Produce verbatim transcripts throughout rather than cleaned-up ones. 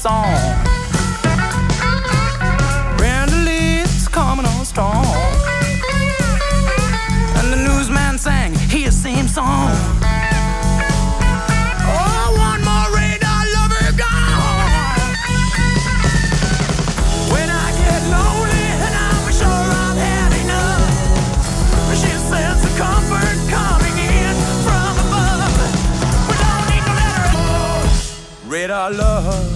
song. Brenda Lee's coming on strong. And the newsman sang his same song. Oh, one more radar lover gone. When I get lonely and I'm sure I've had enough, she says the comfort coming in from above. We don't need no letter. Oh, radar love.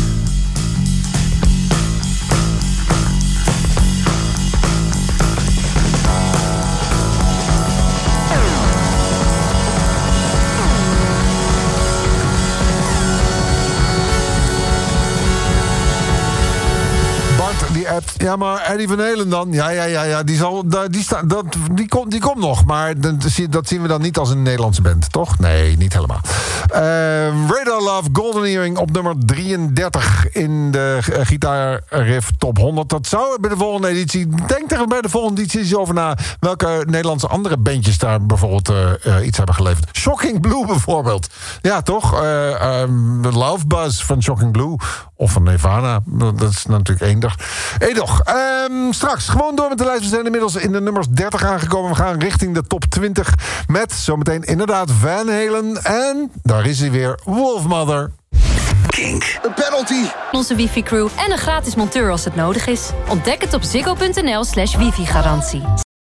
Die appt, ja, maar Eddie Van Halen dan? Ja, ja, ja, ja die, zal, die, sta, dat, die, komt, die komt nog. Maar dat zien we dan niet als een Nederlandse band, toch? Nee, niet helemaal. Uh, Radar Love, Golden Earring op nummer drieëndertig in de uh, gitaarriff top honderd. Dat zou bij de volgende editie... Denk er bij de volgende editie eens over na... welke Nederlandse andere bandjes daar bijvoorbeeld uh, uh, iets hebben geleverd. Shocking Blue bijvoorbeeld. Ja, toch? Uh, um, de Love Buzz van Shocking Blue... of van Nirvana, dat is natuurlijk één dag. Edoch, um, straks gewoon door met de lijst. We zijn inmiddels in de nummers dertig aangekomen. We gaan richting de top twintig met zometeen inderdaad Van Halen. En daar is hij weer, Wolfmother. Kink. Een penalty. Onze wifi-crew en een gratis monteur als het nodig is. Ontdek het op ziggo.nl slash wifi-garantie.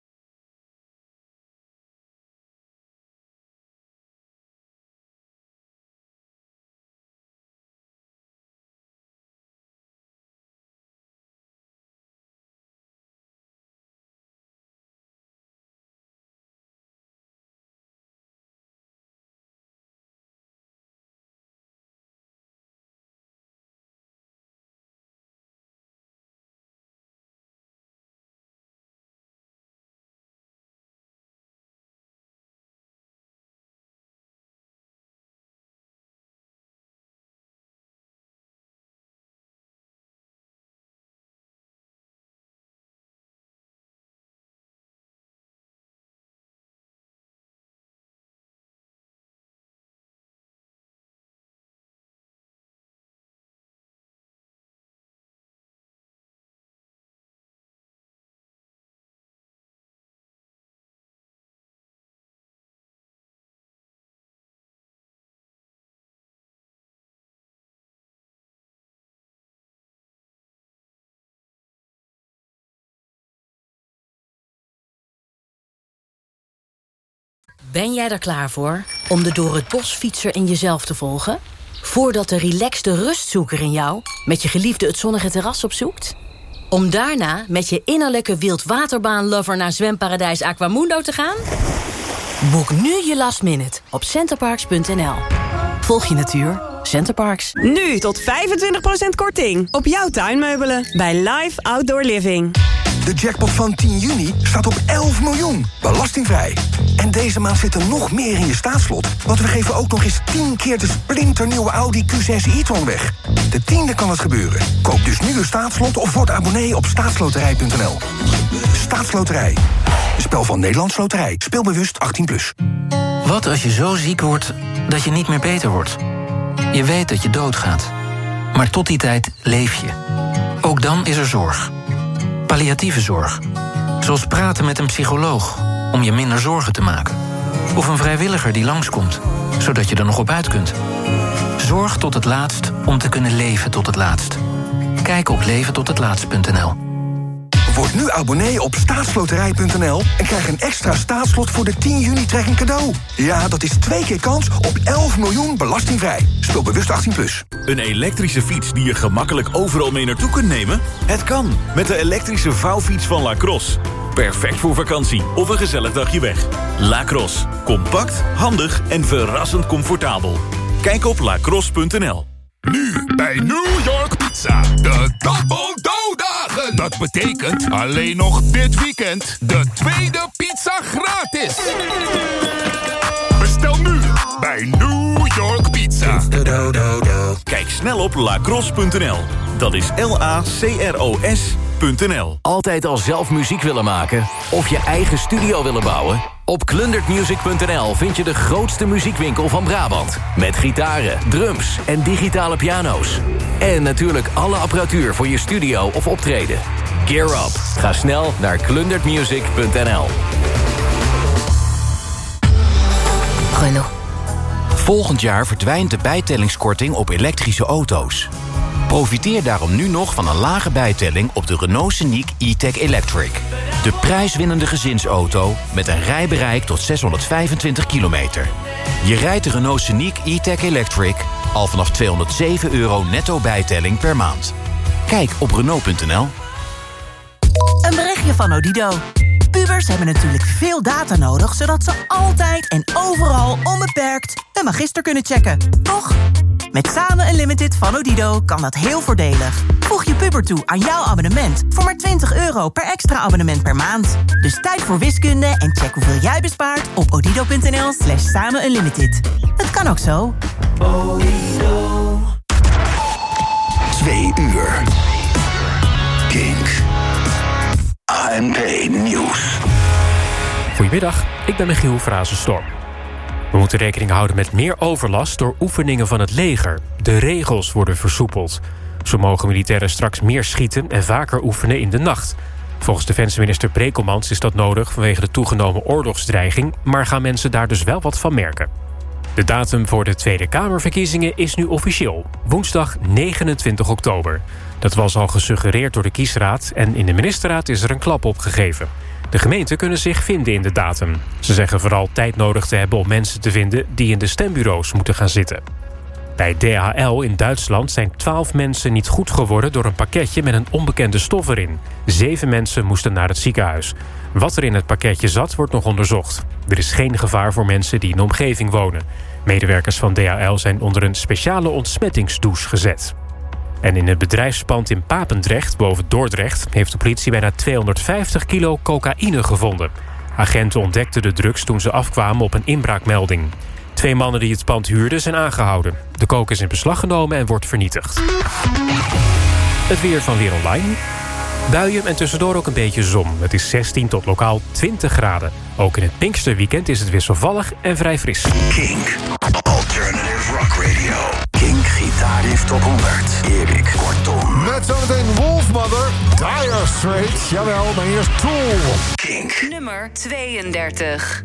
Ben jij er klaar voor om de door het bos fietser in jezelf te volgen? Voordat de relaxte rustzoeker in jou met je geliefde het zonnige terras opzoekt? Om daarna met je innerlijke wildwaterbaan-lover naar zwemparadijs Aquamundo te gaan? Boek nu je last minute op centerparks punt n l. Volg je natuur, Centerparks. Nu tot vijfentwintig procent korting op jouw tuinmeubelen bij Live Outdoor Living. De jackpot van tien juni staat op elf miljoen, belastingvrij. En deze maand zit er nog meer in je staatslot. Want we geven ook nog eens tien keer de splinternieuwe Audi Q zes e-tron weg. De tiende kan het gebeuren. Koop dus nu een staatslot of word abonnee op staatsloterij punt n l. Staatsloterij. Een spel van Nederlands Loterij. Speelbewust achttien plus. Wat als je zo ziek wordt dat je niet meer beter wordt? Je weet dat je doodgaat. Maar tot die tijd leef je. Ook dan is er zorg. Palliatieve zorg. Zoals praten met een psycholoog om je minder zorgen te maken. Of een vrijwilliger die langskomt, zodat je er nog op uit kunt. Zorg tot het laatst om te kunnen leven tot het laatst. Kijk op leven tot het laatst punt n l. Word nu abonnee op staatsloterij punt n l en krijg een extra staatslot voor de tien juni trekking cadeau. Ja, dat is twee keer kans op elf miljoen belastingvrij. Speel bewust achttien plus. Een elektrische fiets die je gemakkelijk overal mee naartoe kunt nemen? Het kan, met de elektrische vouwfiets van Lacrosse. Perfect voor vakantie of een gezellig dagje weg. Lacrosse. Compact, handig en verrassend comfortabel. Kijk op lacrosse punt n l. Nu bij New York Pizza. De Double Dough-dagen. Dat betekent alleen nog dit weekend de tweede pizza gratis. Bestel nu bij New York Pizza. Kijk snel op lacrosse punt n l. Dat is L A C R O S punt n l. Altijd al zelf muziek willen maken? Of je eigen studio willen bouwen? Op klundert music punt n l vind je de grootste muziekwinkel van Brabant. Met gitaren, drums en digitale piano's. En natuurlijk alle apparatuur voor je studio of optreden. Gear up. Ga snel naar klundert music punt n l. Renault. Volgend jaar verdwijnt de bijtellingskorting op elektrische auto's. Profiteer daarom nu nog van een lage bijtelling op de Renault Scenic E-Tech Electric. De prijswinnende gezinsauto met een rijbereik tot zeshonderdvijfentwintig kilometer. Je rijdt de Renault Scenic E-Tech Electric al vanaf tweehonderdzeven euro netto bijtelling per maand. Kijk op Renault punt n l. Een berichtje van Odido. Pubers hebben natuurlijk veel data nodig, zodat ze altijd en overal onbeperkt een magister kunnen checken. Toch? Met Samen Unlimited van Odido kan dat heel voordelig. Voeg je puber toe aan jouw abonnement voor maar twintig euro per extra abonnement per maand. Dus tijd voor wiskunde en check hoeveel jij bespaart op odido punt n l slash samen unlimited. Het kan ook zo. Odido. Twee uur. Kink. A N P Nieuws. Goedemiddag, ik ben Michiel Frazenstorm. We moeten rekening houden met meer overlast door oefeningen van het leger. De regels worden versoepeld. Zo mogen militairen straks meer schieten en vaker oefenen in de nacht. Volgens defensieminister Brekelmans is dat nodig vanwege de toegenomen oorlogsdreiging, maar gaan mensen daar dus wel wat van merken. De datum voor de Tweede Kamerverkiezingen is nu officieel. Woensdag negenentwintig oktober. Dat was al gesuggereerd door de kiesraad en in de ministerraad is er een klap op gegeven. De gemeenten kunnen zich vinden in de datum. Ze zeggen vooral tijd nodig te hebben om mensen te vinden die in de stembureaus moeten gaan zitten. Bij D H L in Duitsland zijn twaalf mensen niet goed geworden door een pakketje met een onbekende stof erin. Zeven mensen moesten naar het ziekenhuis. Wat er in het pakketje zat, wordt nog onderzocht. Er is geen gevaar voor mensen die in de omgeving wonen. Medewerkers van D H L zijn onder een speciale ontsmettingsdouche gezet. En in het bedrijfspand in Papendrecht, boven Dordrecht, heeft de politie bijna tweehonderdvijftig kilo cocaïne gevonden. Agenten ontdekten de drugs toen ze afkwamen op een inbraakmelding. Twee mannen die het pand huurden zijn aangehouden. De coke is in beslag genomen en wordt vernietigd. Het weer van Weer Online. Buien en tussendoor ook een beetje zon. Het is zestien tot lokaal twintig graden. Ook in het Pinksterweekend is het wisselvallig en vrij fris. Kink. Alternative Rock Radio. Kink Gitaarriff Top honderd. Erik Kortom. Met zometeen Wolfmother, Dire Straits. Jawel, maar eerst Tool. Kink. Nummer tweeëndertig.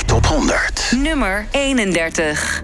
Top honderd. Nummer eenendertig.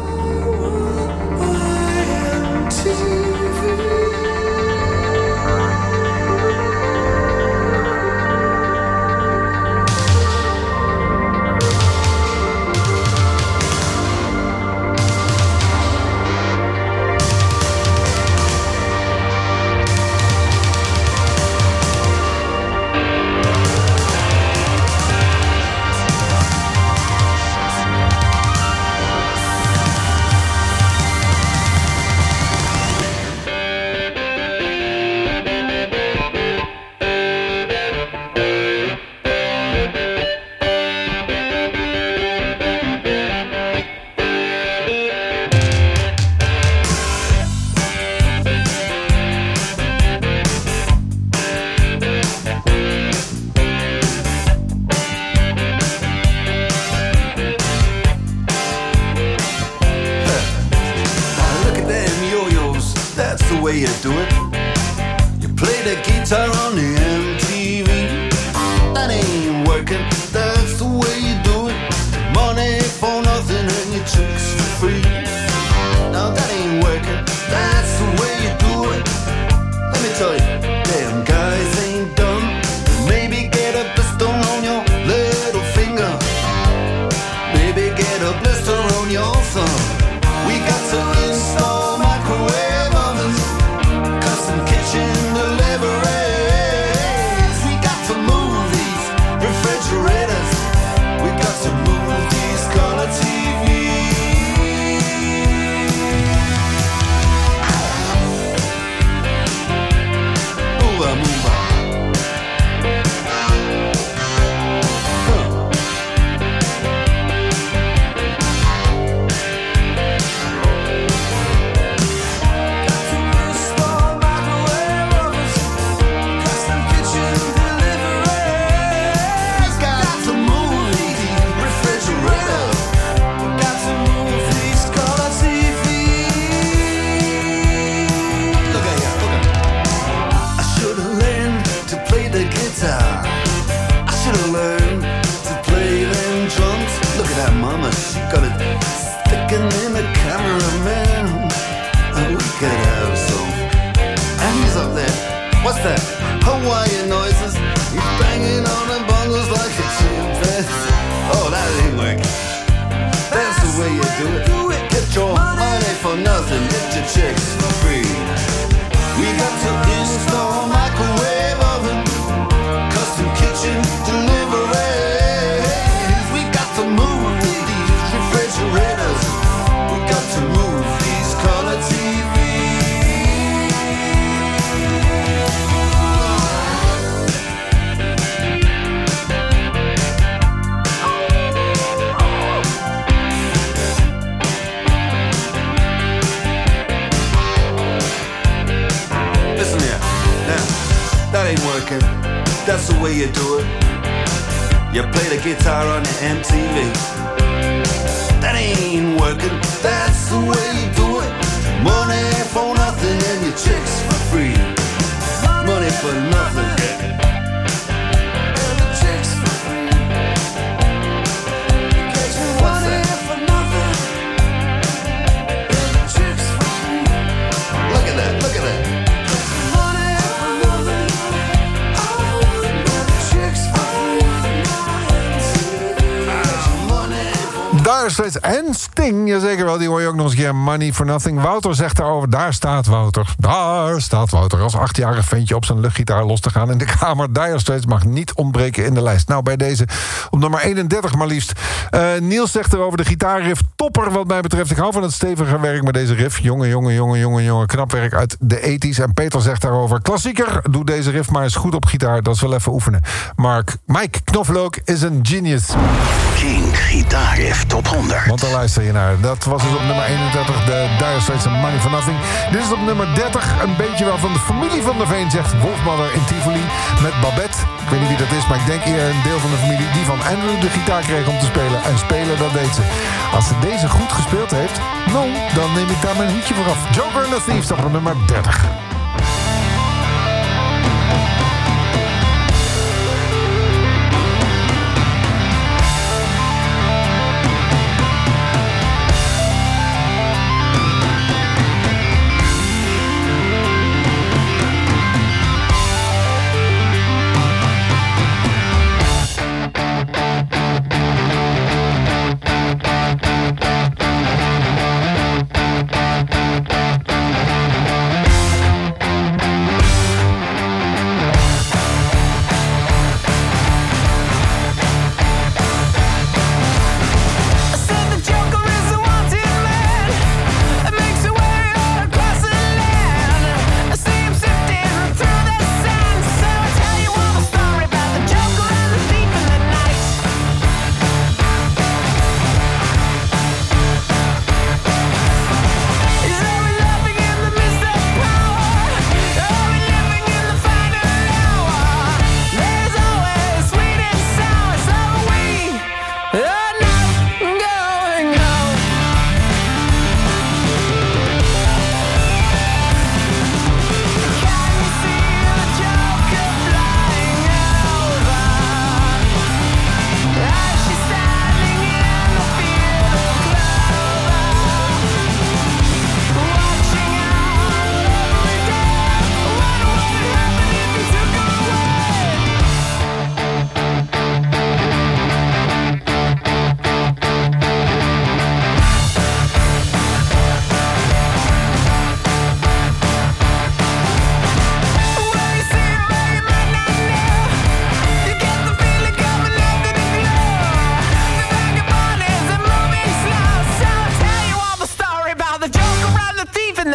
En Sting, jazeker wel, die hoor je ook nog eens een keer. Money for Nothing. Wouter zegt daarover, daar staat Wouter. Daar staat Wouter als achtjarig ventje op zijn luchtgitaar los te gaan in de kamer. Dire Straits mag niet ontbreken in de lijst. Nou, bij deze op nummer eenendertig maar liefst. Uh, Niels zegt erover, de gitaarriff topper wat mij betreft. Ik hou van het stevige werk met deze riff. Jongen, jongen, jongen, jongen, jongen. Knap werk uit de tachtiger. En Peter zegt daarover, klassieker. Doe deze riff maar eens goed op gitaar. Dat is wel even oefenen. Mark, Mike Knoflook is een genius. King Gitaarriff Top honderd. Want daar luister je naar. Dat was dus op nummer eenendertig, de Dire Straits en Money for Nothing. Dit is op nummer dertig, een beetje wel van de familie van der Veen, zegt Wolfmother in Tivoli met Babette. Ik weet niet wie dat is, maar ik denk eerder een deel van de familie die van Andrew de gitaar kreeg om te spelen. En spelen, dat deed ze. Als ze deze goed gespeeld heeft, nou, dan neem ik daar mijn hoedje voor af. Joker and the Thief staat op nummer dertig.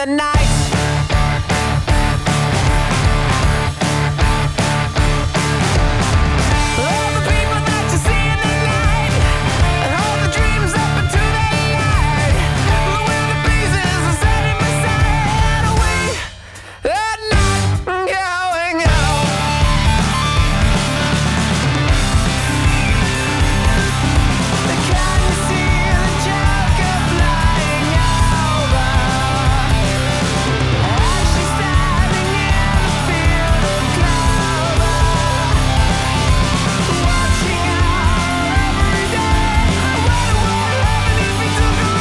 the night. All the people that you see in the night, and all the dreams up into the light. The wind that breezes are setting my side away. At night, going out. Can you see the Joker flying over? As she's standing in the field of clover, watching her every day. What would happen if we took her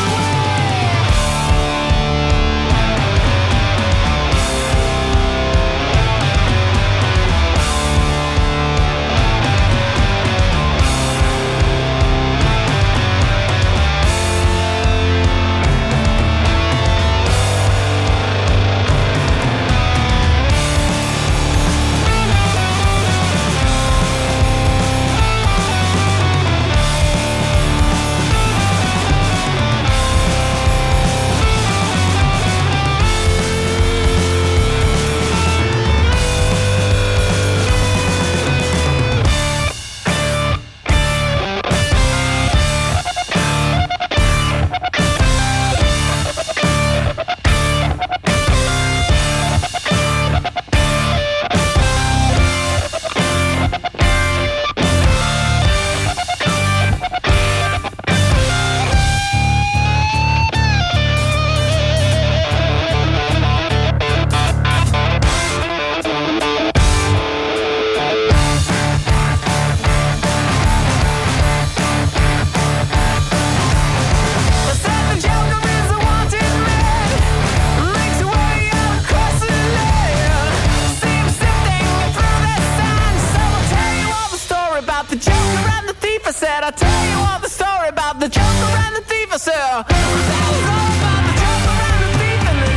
I'll tell you all the story about the Joker and the thief. I said, I'll tell you all about the Joker and the thief in the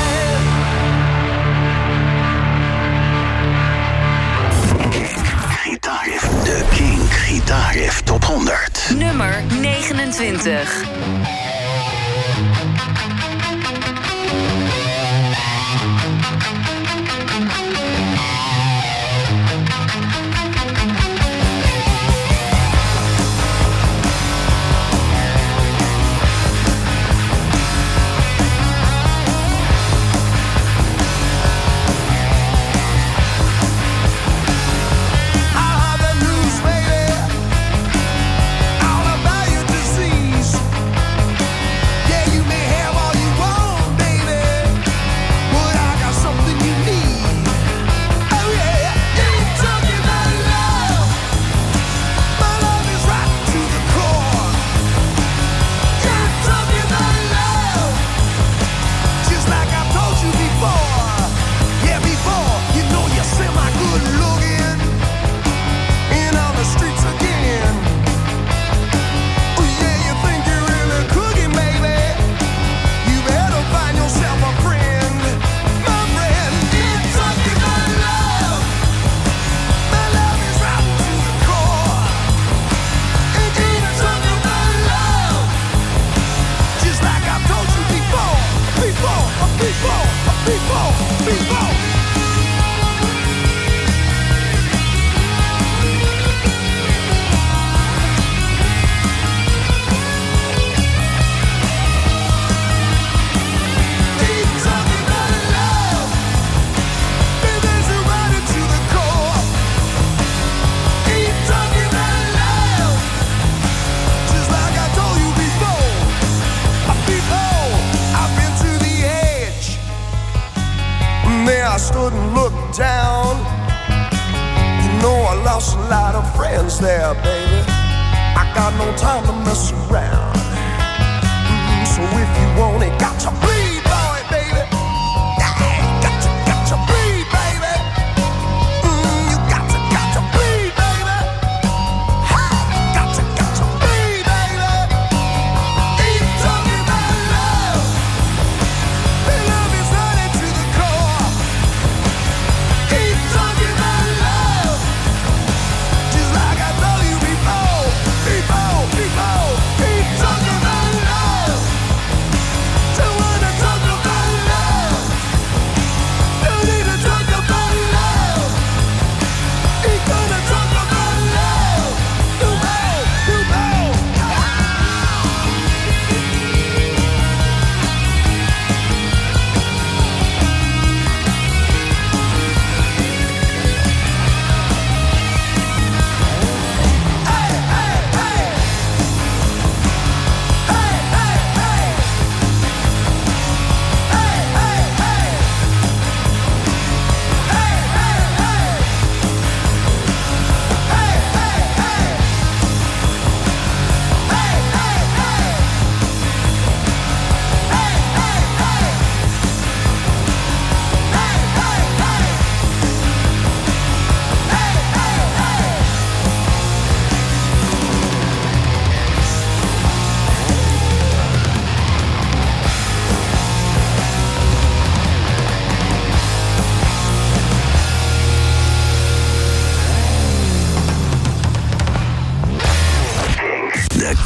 night. Gitaarriff, de King Gitaarriff Top honderd. Nummer negenentwintig. I stood and looked down. You know I lost a lot of friends there, baby. I got no time to mess around. Mm, so if you want it, got to bleed, boy, baby. Yeah, got to, got to bleed, baby. Mm, you got to, got to bleed, baby. Hey, got to, got to bleed, baby. Keep talking about love. The love is running to the core. Keep talking about love. Just like I told you before, before, before, before.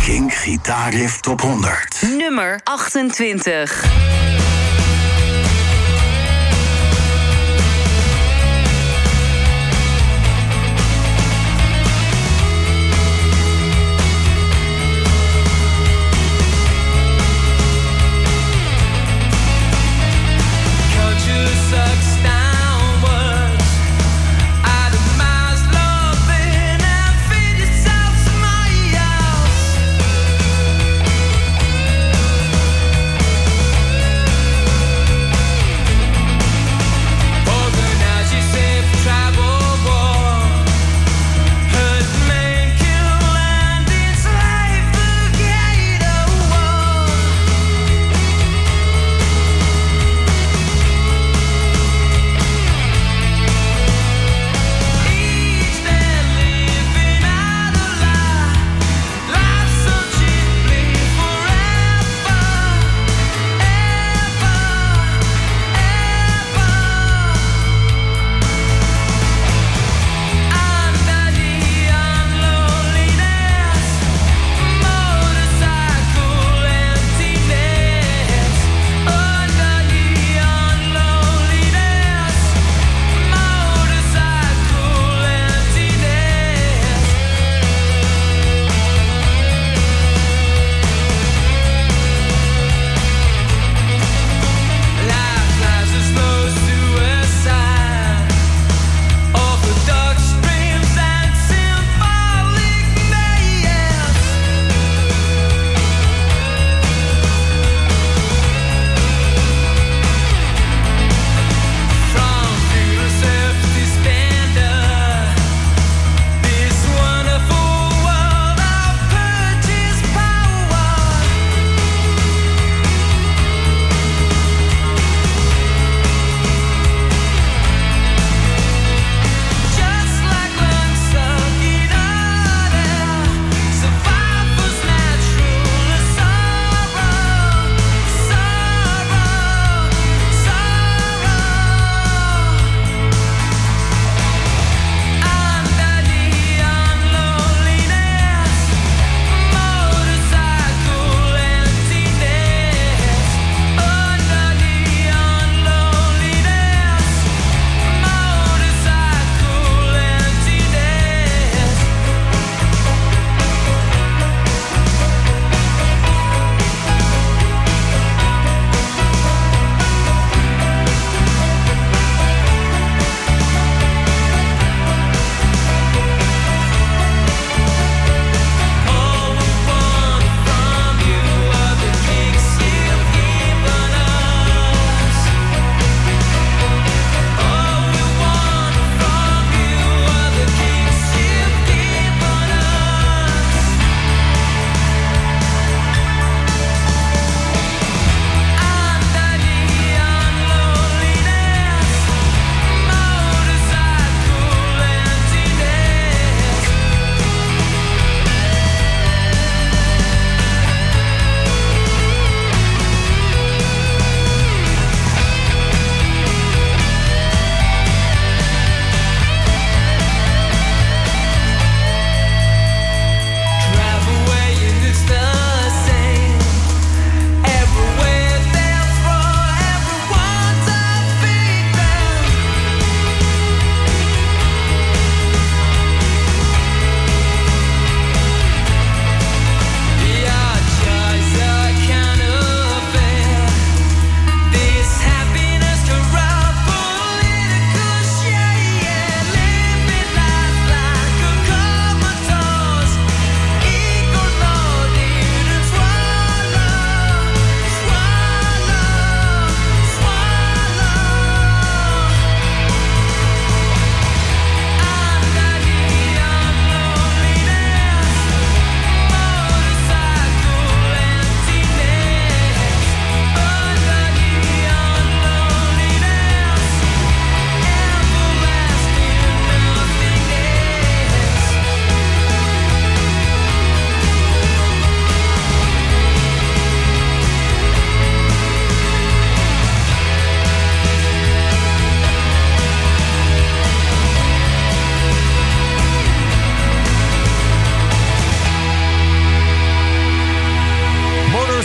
King Gitaarriff Top honderd. Nummer achtentwintig. Thank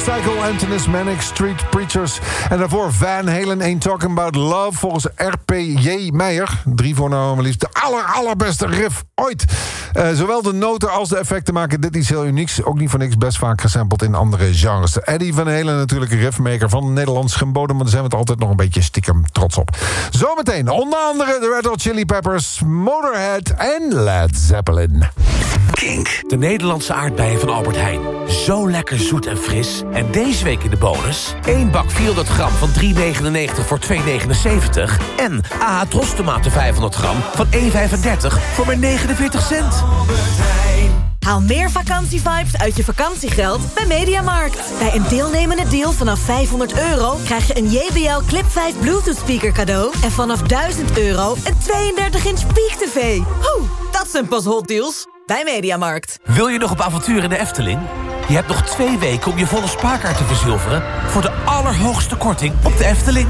Motorcycle, Antonis Manic, Street Preachers. En daarvoor Van Halen, Ain't Talking About Love. Volgens R P J Meijer, drie voornamen liefst, de aller, allerbeste riff ooit. Uh, zowel de noten als de effecten maken dit iets heel unieks. Ook niet voor niks, best vaak gesampled in andere genres. Eddie Van Halen, natuurlijk een riffmaker van Nederlands geboden, maar daar zijn we het altijd nog een beetje stiekem trots op. Zometeen onder andere de Red Hot Chili Peppers, Motorhead en Led Zeppelin. Kink. De Nederlandse aardbeien van Albert Heijn. Zo lekker zoet en fris. En deze week in de bonus... één bak vierhonderd gram van drie negenennegentig voor twee negenenzeventig. En A H Tros tomaten vijfhonderd gram van één vijfendertig voor maar negenenveertig cent. Haal meer vakantievibes uit je vakantiegeld bij Mediamarkt. Bij een deelnemende deal vanaf vijfhonderd euro... krijg je een J B L Clip vijf Bluetooth speaker cadeau... en vanaf duizend euro een tweeëndertig inch Peak-tv. Oeh, dat zijn pas hot deals bij Mediamarkt. Wil je nog op avontuur in de Efteling? Je hebt nog twee weken om je volle spaarkaart te verzilveren... voor de allerhoogste korting op de Efteling.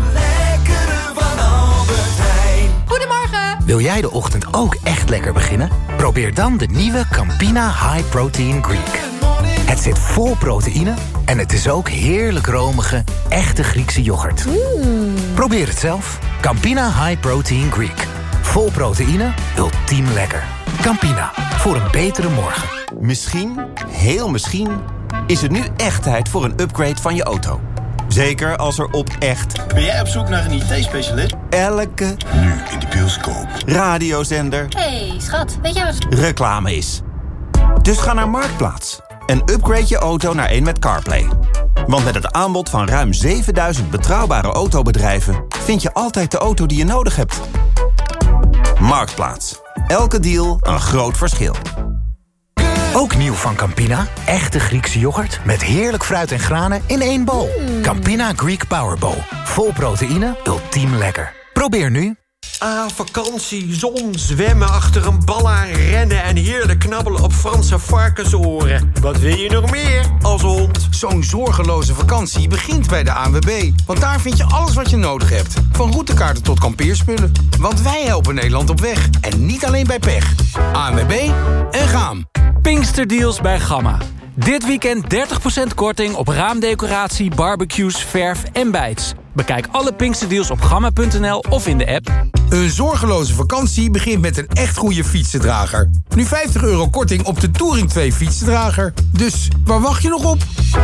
Goedemorgen! Wil jij de ochtend ook echt lekker beginnen? Probeer dan de nieuwe Campina High Protein Greek. Het zit vol proteïne en het is ook heerlijk romige, echte Griekse yoghurt. Mm. Probeer het zelf. Campina High Protein Greek. Vol proteïne, ultiem lekker. Campina, voor een betere morgen. Misschien, heel misschien, is het nu echt tijd voor een upgrade van je auto. Zeker als er op echt... Ben jij op zoek naar een I T-specialist? Elke... Nu in de bioscoop. Radiozender... Hey, schat, weet jij wat... reclame is. Dus ga naar Marktplaats en upgrade je auto naar een met CarPlay. Want met het aanbod van ruim zevenduizend betrouwbare autobedrijven... vind je altijd de auto die je nodig hebt. Marktplaats. Elke deal een groot verschil. Ook nieuw van Campina. Echte Griekse yoghurt met heerlijk fruit en granen in één bol. Mm. Campina Greek Power Bowl. Vol proteïne, ultiem lekker. Probeer nu. Ah, vakantie, zon, zwemmen achter een bal aan, rennen... en heerlijk knabbelen op Franse varkensoren. Wat wil je nog meer als hond? Zo'n zorgeloze vakantie begint bij de A N W B. Want daar vind je alles wat je nodig hebt. Van routekaarten tot kampeerspullen. Want wij helpen Nederland op weg. En niet alleen bij pech. A N W B en gaan. Pinksterdeals bij Gamma. Dit weekend dertig procent korting op raamdecoratie, barbecues, verf en bijts. Bekijk alle Pinksterdeals op gamma punt n l of in de app. Een zorgeloze vakantie begint met een echt goede fietsendrager. Nu vijftig euro korting op de Touring twee fietsendrager. Dus waar wacht je nog op?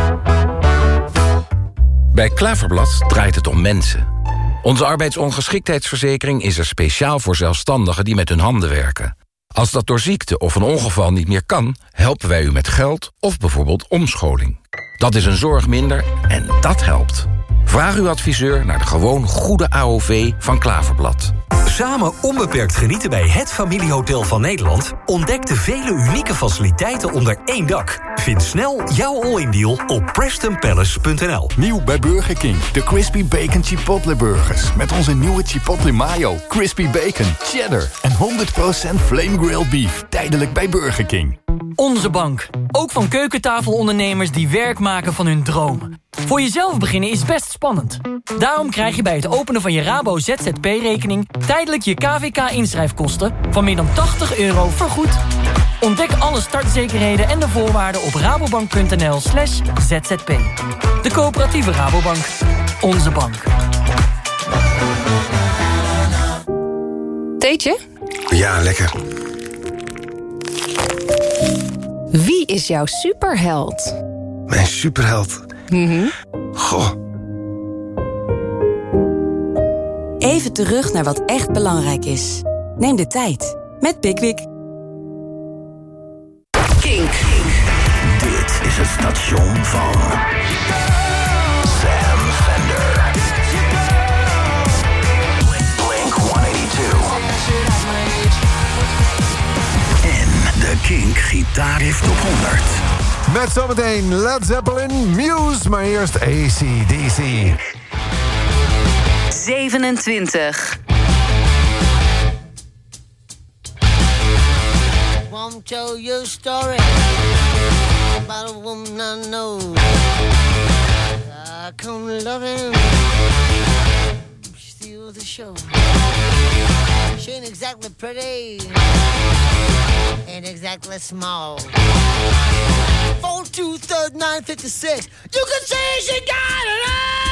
Bij Klaverblad draait het om mensen. Onze arbeidsongeschiktheidsverzekering is er speciaal voor zelfstandigen die met hun handen werken. Als dat door ziekte of een ongeval niet meer kan, helpen wij u met geld of bijvoorbeeld omscholing. Dat is een zorg minder en dat helpt. Vraag uw adviseur naar de gewoon goede A O V van Klaverblad. Samen onbeperkt genieten bij het familiehotel van Nederland. Ontdek de vele unieke faciliteiten onder één dak. Vind snel jouw all-in deal op preston palace punt n l. Nieuw bij Burger King, de Crispy Bacon Chipotle Burgers. Met onze nieuwe Chipotle Mayo, Crispy Bacon, Cheddar en honderd procent Flame Grilled Beef. Tijdelijk bij Burger King. Onze bank. Ook van keukentafelondernemers die werk maken van hun dromen. Voor jezelf beginnen is best spannend. Daarom krijg je bij het openen van je Rabo Z Z P-rekening... tijdelijk je K V K-inschrijfkosten van meer dan tachtig euro vergoed. Ontdek alle startzekerheden en de voorwaarden op rabobank punt n l slash z z p. De coöperatieve Rabobank. Onze bank. Theetje? Ja, lekker. Wie is jouw superheld? Mijn superheld? Mm-hmm. Goh. Even terug naar wat echt belangrijk is. Neem de tijd met Pickwick. Kink. Dit is het station van Sam Fender. Blink honderdtweeëntachtig. En de Kink Gitaarriff Top honderd. Met zometeen Led Zeppelin, Muse, maar eerst A C D C. zevenentwintig. Won't tell you a story about a woman I know. I come loving, steal the show. She ain't exactly pretty. Ain't exactly small. Four two third nine fifty six. You can say she got it all.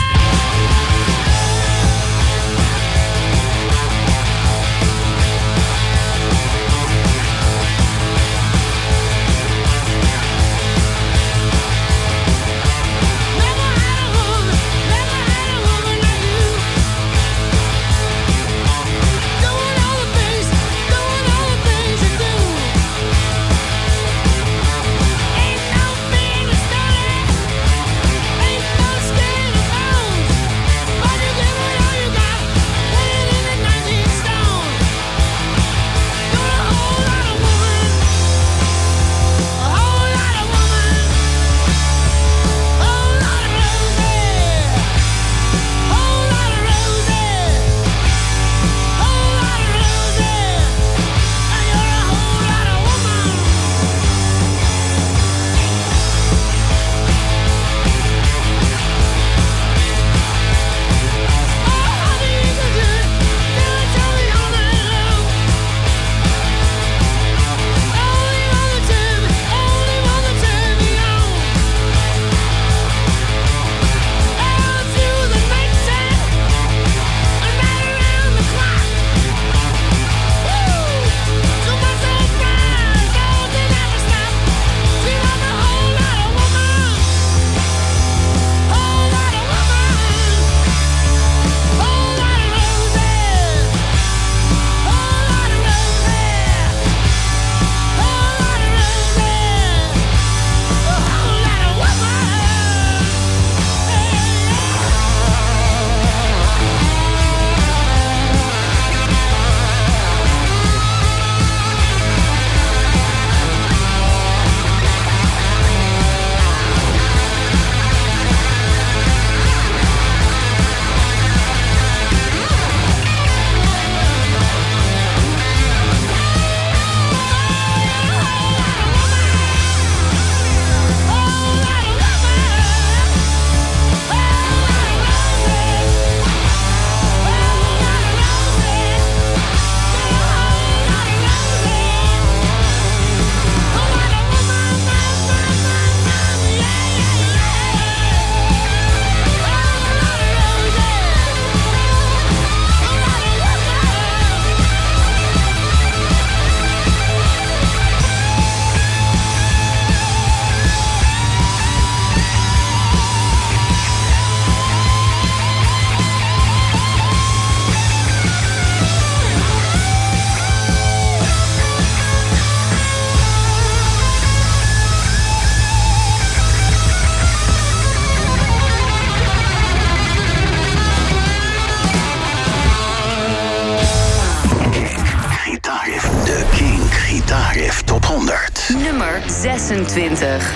Nummer zesentwintig.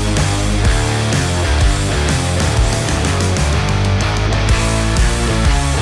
Thank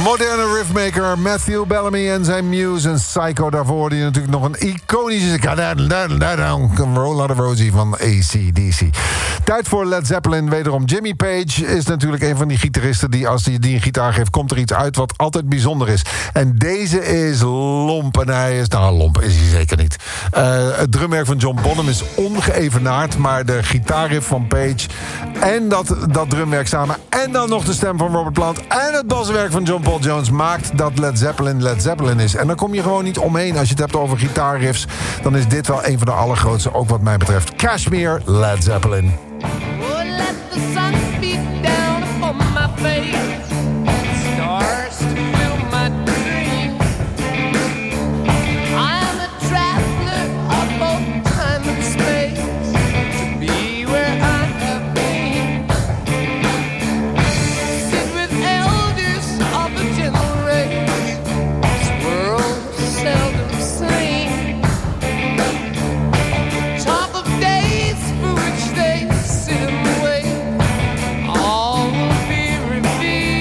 Moderne riffmaker Matthew Bellamy en zijn Muse en Psycho. Daarvoor hoorde je natuurlijk nog een iconische Roll Out of Rosie van A C D C. Tijd voor Led Zeppelin. Wederom Jimmy Page is natuurlijk een van die gitaristen die als hij die een gitaar geeft, komt er iets uit wat altijd bijzonder is. En deze is lomp en hij is... Nou, lomp is hij zeker niet. Uh, het drumwerk van John Bonham is ongeëvenaard, maar de gitaarriff van Page en dat, dat drumwerk samen en dan nog de stem van Robert Plant en het baswerk van John Paul Jones maakt dat Led Zeppelin Led Zeppelin is. En dan kom je gewoon niet omheen. Als je het hebt over gitaarriffs, dan is dit wel een van de allergrootste, ook wat mij betreft. Kashmir, Led Zeppelin. Oh, let the sun beat down upon my face. Stars to fill my dreams. I'm a traveler of both time and space. To be where I have been. Sit with elders of a gentle race. This world is seldom seen. Talk of days for which they sit and wait. All will be revealed.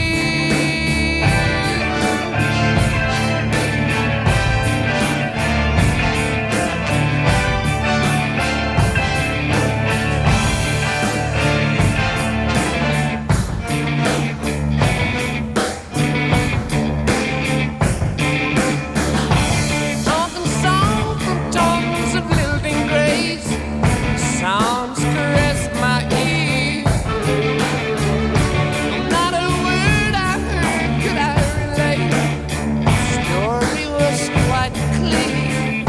Talking songs from tongues of living grace. Sounds caress my ear. Not a word I heard could I relate. The story was quite clear.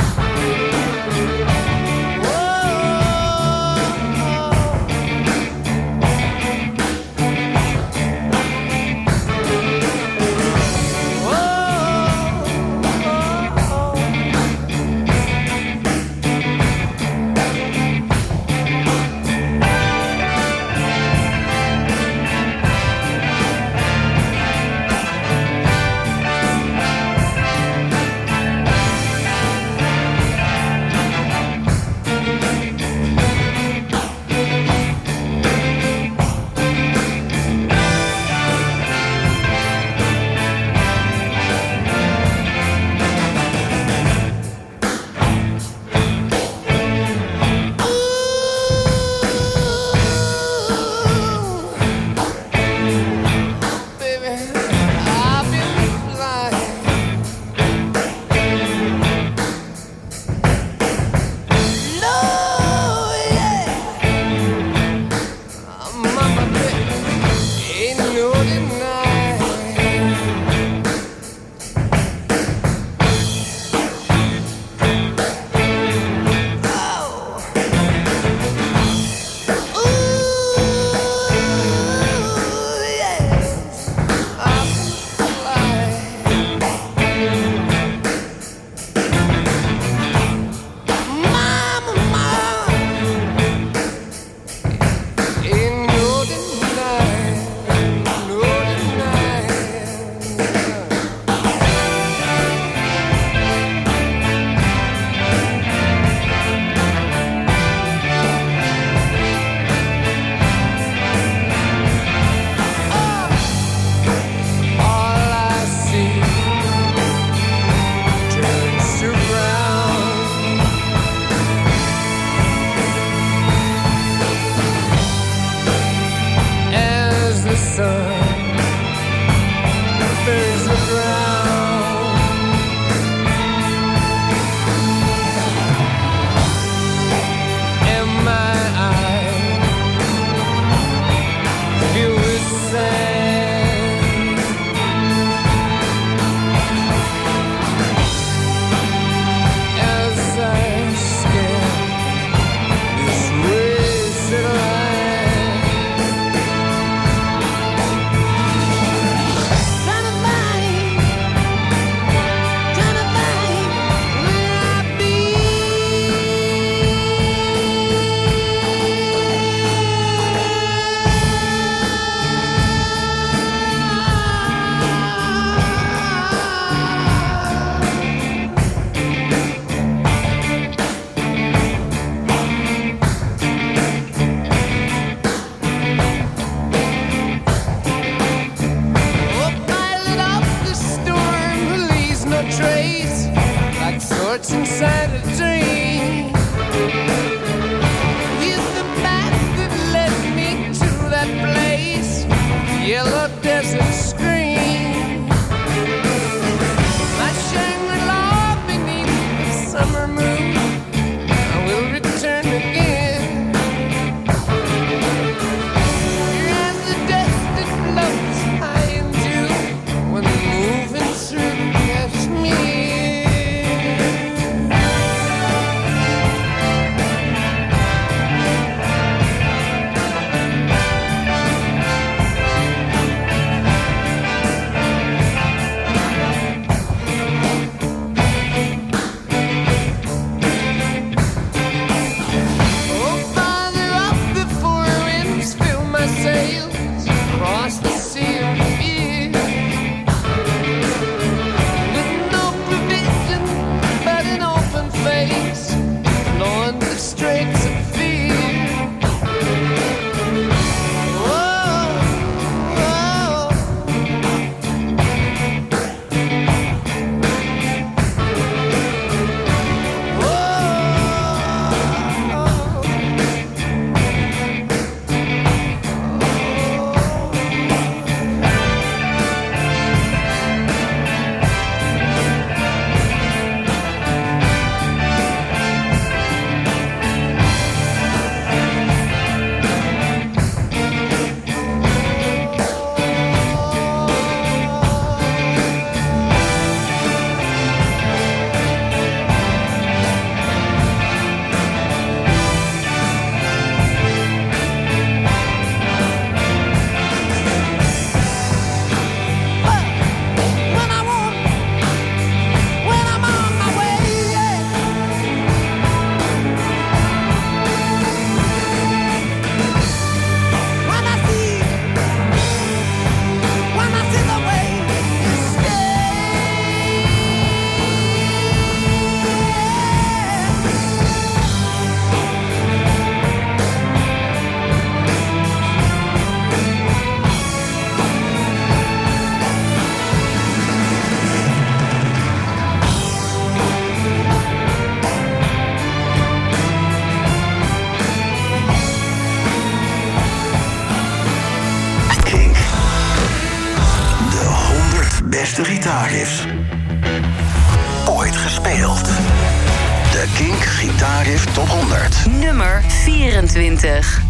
beste gitaarriffs ooit gespeeld. De Kink Gitaarriff Top honderd. Nummer vierentwintig.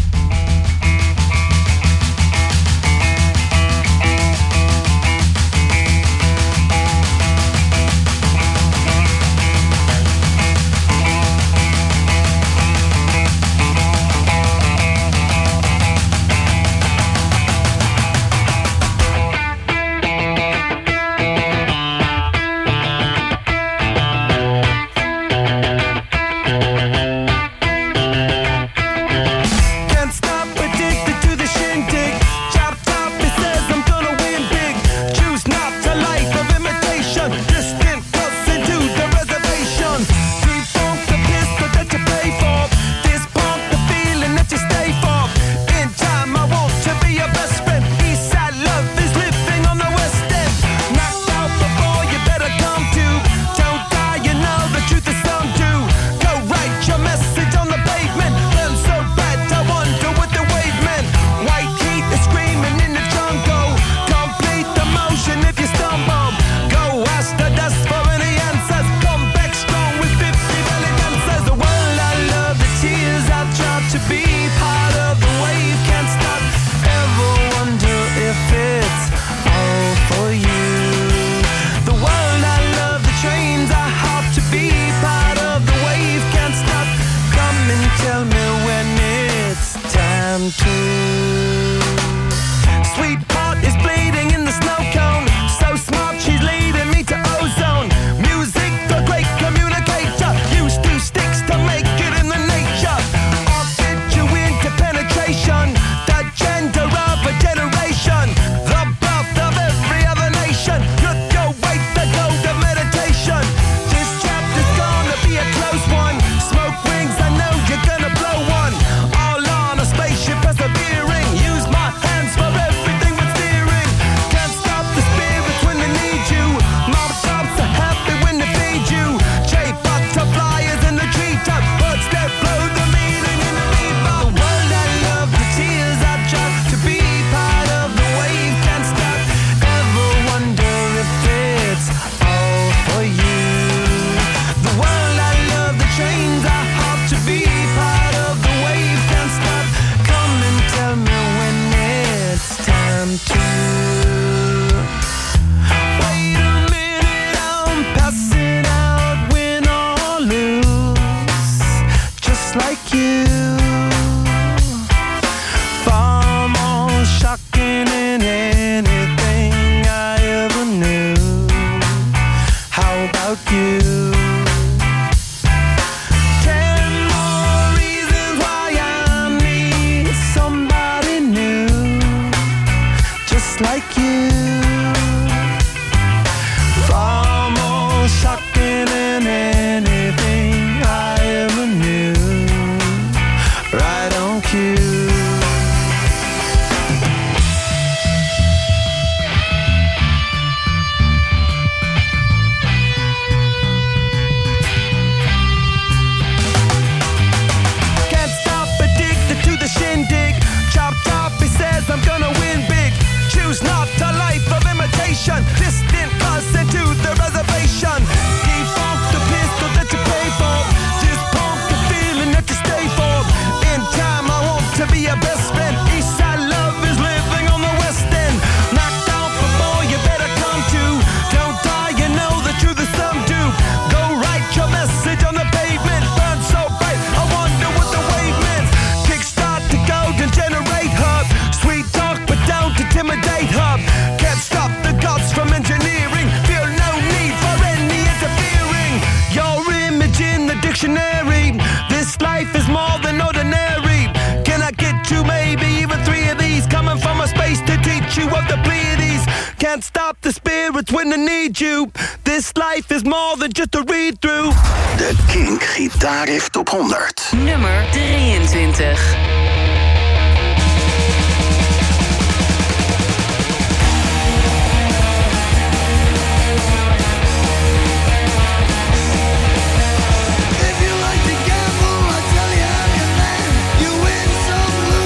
Can't stop the spirits when they need you. This life is more than just a read-through. De Kink Gitaarriff Top honderd. Nummer drieëntwintig.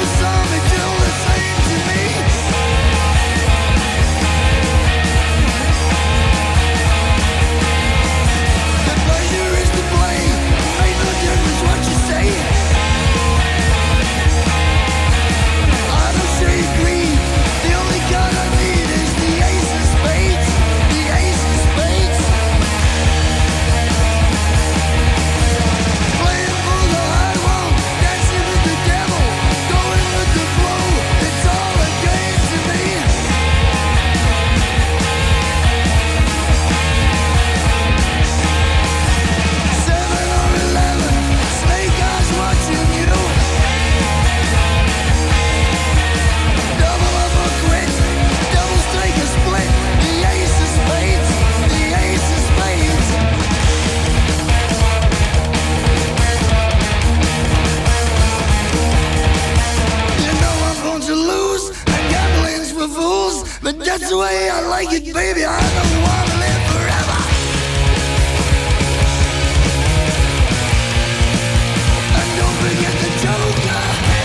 If but that's the way I like it, baby. I don't want to live forever. And don't forget the joker.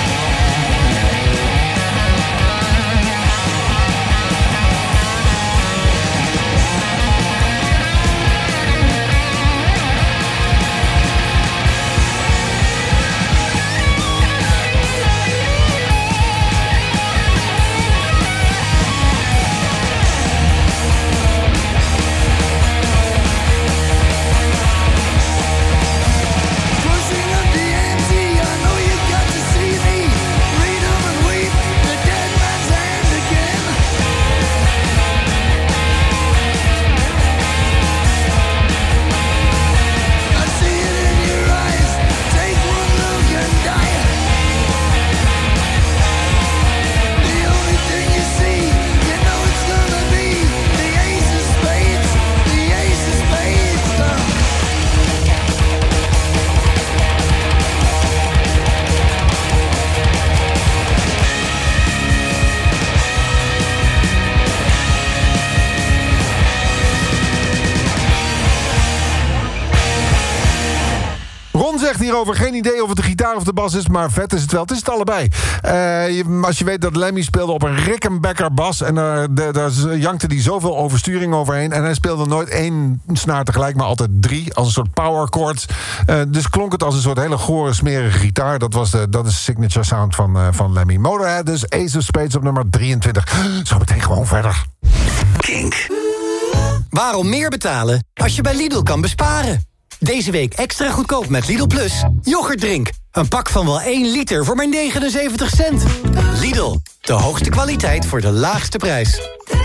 Zegt hierover geen idee of het de gitaar of de bas is, maar vet is het wel. Het is het allebei. Uh, je, als je weet dat Lemmy speelde op een Rickenbacker bas en uh, de, daar jankte hij zoveel oversturing overheen en hij speelde nooit één snaar tegelijk, maar altijd drie, als een soort power chords. Uh, dus klonk het als een soort hele gore, smerige gitaar. Dat, was de, dat is de signature sound van, uh, van Lemmy. Motorhead, dus Ace of Spades op nummer drieëntwintig. Zo meteen gewoon verder. Kink. Waarom meer betalen als je bij Lidl kan besparen? Deze week extra goedkoop met Lidl Plus. Yoghurtdrink. Een pak van wel één liter voor maar negenenzeventig cent. Lidl, de hoogste kwaliteit voor de laagste prijs.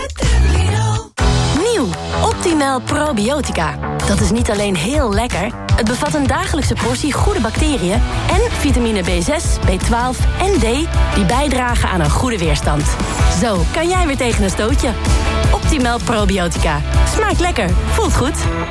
Nieuw, Optimal Probiotica. Dat is niet alleen heel lekker, het bevat een dagelijkse portie goede bacteriën en vitamine B zes, B twaalf en D die bijdragen aan een goede weerstand. Zo kan jij weer tegen een stootje. Optimal Probiotica. Smaakt lekker, voelt goed.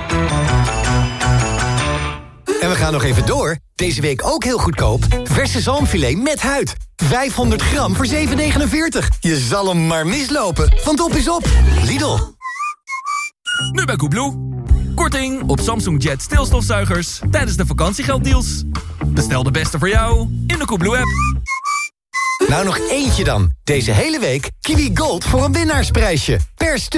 En we gaan nog even door. Deze week ook heel goedkoop. Verse zalmfilet met huid. vijfhonderd gram voor zeven negenenveertig. Je zal hem maar mislopen, want op is op. Lidl. Nu bij Coolblue. Korting op Samsung Jet stilstofzuigers tijdens de vakantiegelddeals. Bestel de beste voor jou in de Coolblue app. Nou nog eentje dan. Deze hele week Kiwi Gold voor een winnaarsprijsje. Per stuk.